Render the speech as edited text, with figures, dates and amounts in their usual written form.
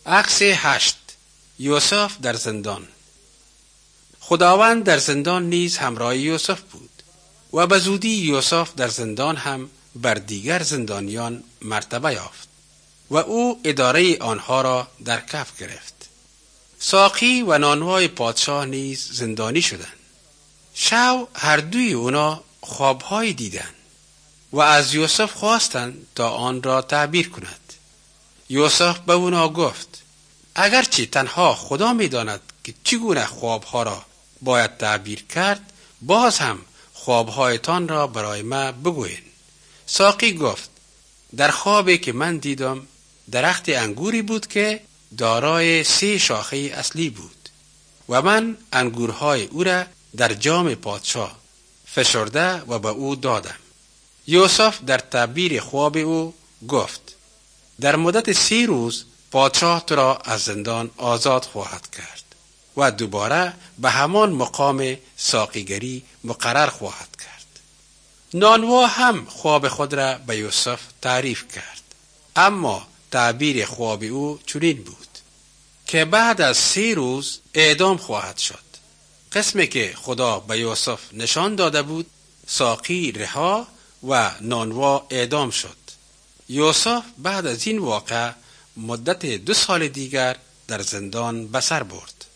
عکس 8. یوسف در زندان. خداوند در زندان نیز همراه یوسف بود و به زودی یوسف در زندان هم بر دیگر زندانیان مرتبه یافت و او اداره آنها را در کف گرفت. ساقی و نانوای پادشاه نیز زندانی شدند. شب هر دوی اونا خوابهایی دیدند و از یوسف خواستند تا آن را تعبیر کند. یوسف به اونا گفت: اگرچه تنها خدا می‌داند که چگونه خوابها را باید تعبیر کرد، باز هم خوابهایتان را برای من بگویین. ساقی گفت: در خوابی که من دیدم درخت انگوری بود که دارای 3 شاخه اصلی بود و من انگورهای او را در جام پادشاه فشرده و به او دادم. یوسف در تعبیر خواب او گفت: در مدت 3 روز پادشاه تو را از زندان آزاد خواهد کرد و دوباره به همان مقام ساقیگری مقرر خواهد کرد. نانوا هم خواب خود را به یوسف تعریف کرد، اما تعبیر خواب او چنین بود که بعد از 3 روز اعدام خواهد شد. قسمی که خدا به یوسف نشان داده بود، ساقی رها و نانوا اعدام شد. یوسف بعد از این واقعه مدت 2 سال دیگر در زندان به سر برد.